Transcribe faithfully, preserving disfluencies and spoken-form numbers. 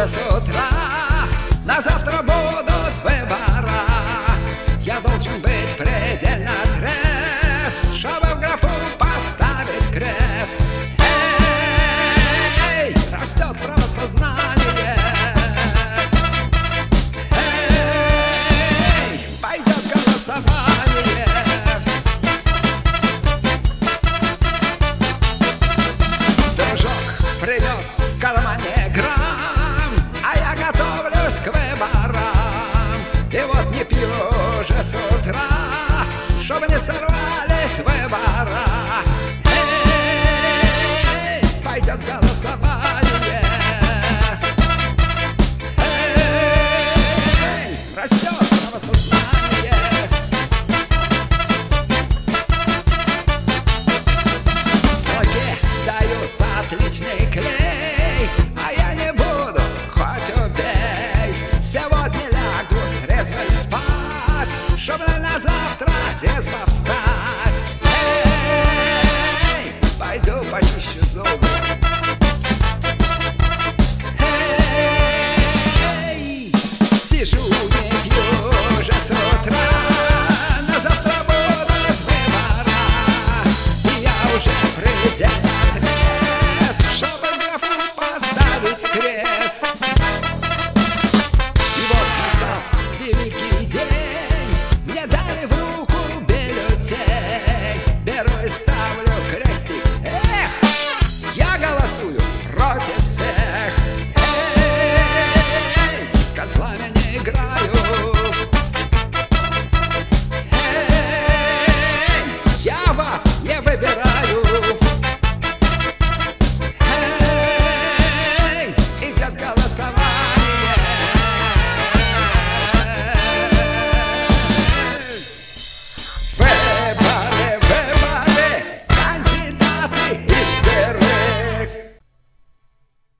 уже с утра. На завтра будут выбора. Я должен быть предельно трезв, чтобы в графу поставить крест. Эй, растет правосознание. Эй, пойдет голосование. Дружок принес в кармане грамм, а я готовлюсь к выборам. И вот не пью уже с утра, чтобы не сорвались выбора. Эй, пойдет голосование. Эй, растет правосознание. Ноги дают отличный клей, а я не буду, хоть убей. Сегодня лягу трезвым спать, чтобы на завтра резво встать.